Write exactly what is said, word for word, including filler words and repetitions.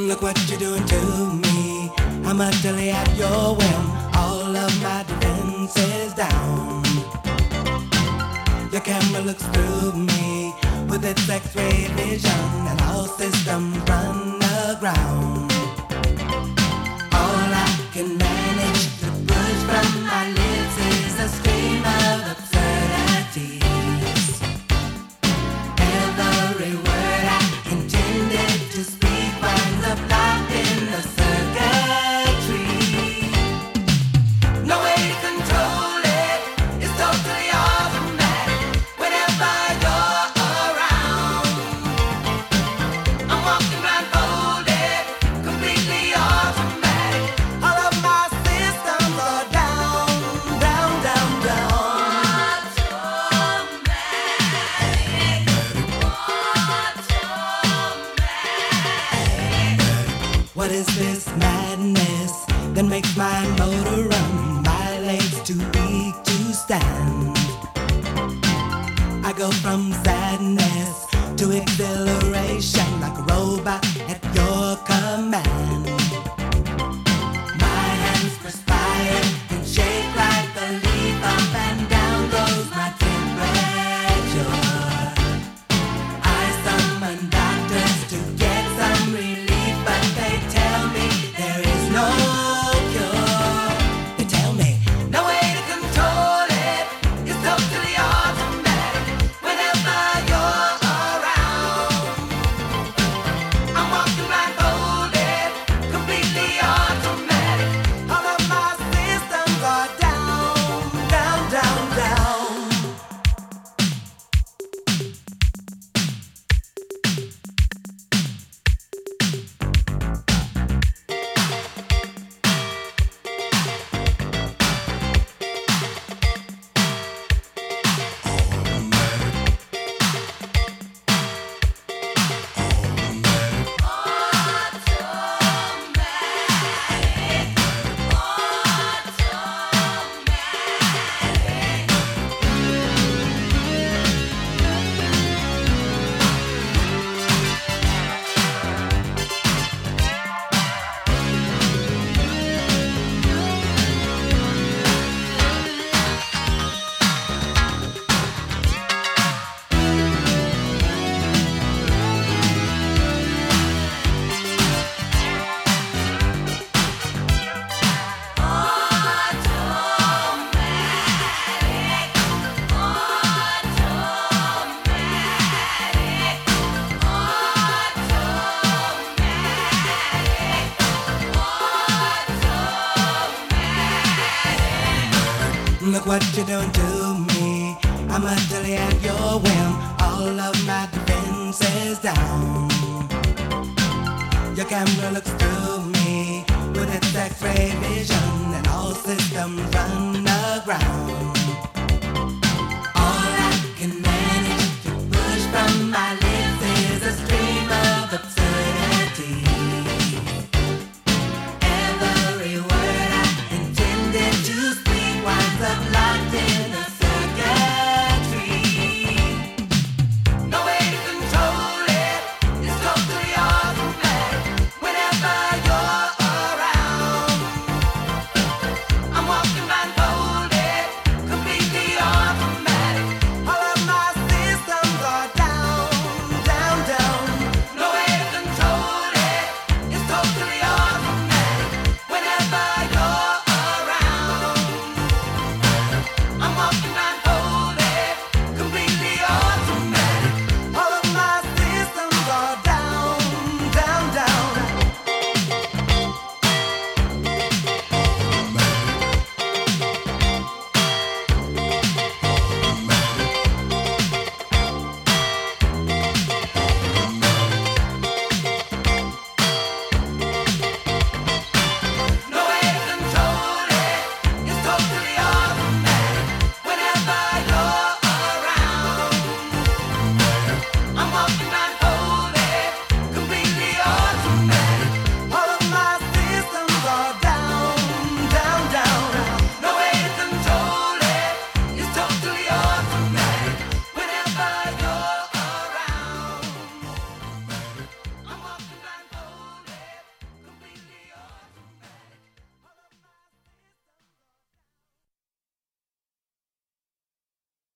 Look what you're doing to me. I'm utterly at your whim. All of my defenses down. Your camera looks through me with its X-ray vision, and all systems run aground. All I can manage to push from my lips is a stream of absurdities. Every word I intended to speak winds up locked in the circuitry. No way to control it, it's totally automatic. Whenever you're around, I'm walking blindfolded, completely automatic. All of my systems are down, down, down, down. What is this madness that makes my motor run? My legs too weak to stand. I go from sadness to exhilaration like a robot at your command. My hands perspire and shake like a leaf. Up and down goes my temperature. I summon doctors to get some relief, but they tell me there is no cure. They tell me no way to control it, it's totally automatic. Whenever you're around, I'm walking blindfolded, completely automatic. All of my systems are down, down, down, down. Look what you're doing to me. I'm utterly at your whim. All of my defenses down. Your camera looks through me with its X-ray vision, and all systems run aground.